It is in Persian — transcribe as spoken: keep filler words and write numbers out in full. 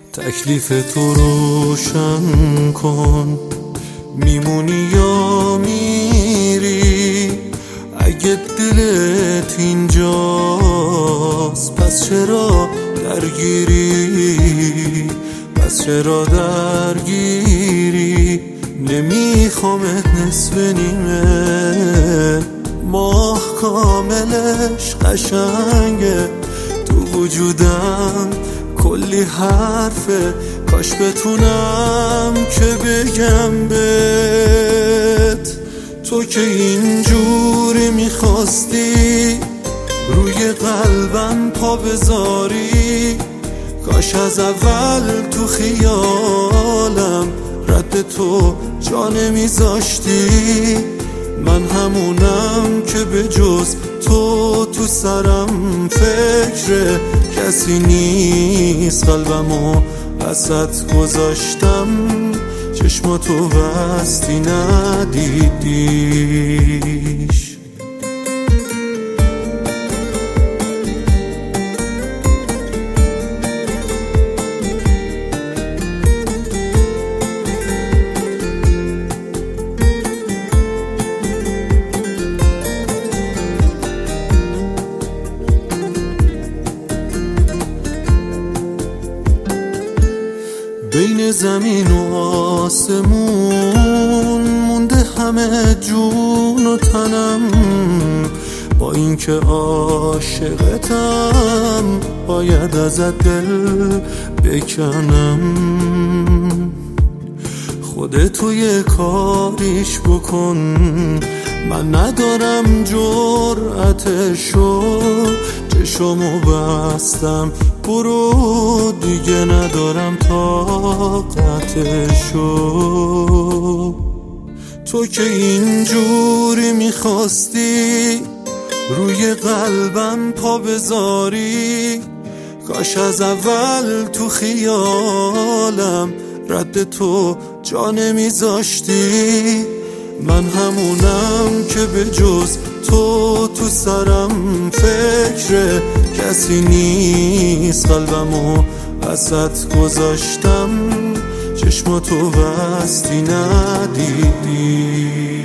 تکلیف تو روشن کن، میمونی یا میری؟ اگه دلت اینجاست پس چرا درگیری؟ پس چرا درگیری؟ نمیخوامت نصف نیمه، ماه کاملش قشنگه، تو وجودم کلی حرفه، کاش بتونم که بگم بهت. تو که اینجوری میخواستی روی قلبم پا بذاری، کاش از اول تو خیالم رد تو جا نمیذاشتی. من همونم که به جز تو تو سرم فکر کسی نیست، قلبمو وسط گذاشتم، چشماتو بستی ندیدیش. بین زمین و آسمون مونده همه جون و تنم، با اینکه عاشقتم باید ازت دل بکنم. خودت تو یه کاریش بکن، من ندارم جرأتشو، چشمو بستم برو دیگه ندارم طاقتشو. تو که اینجوری میخواستی روی قلبم پا بذاری، کاش از اول تو خیالم رد تو جا نمیذاشتی. من همونم که به جز تو تو سرم فکر کسی نیست، قلبمو وسط گذاشتم، چشماتو بستی ندیدی.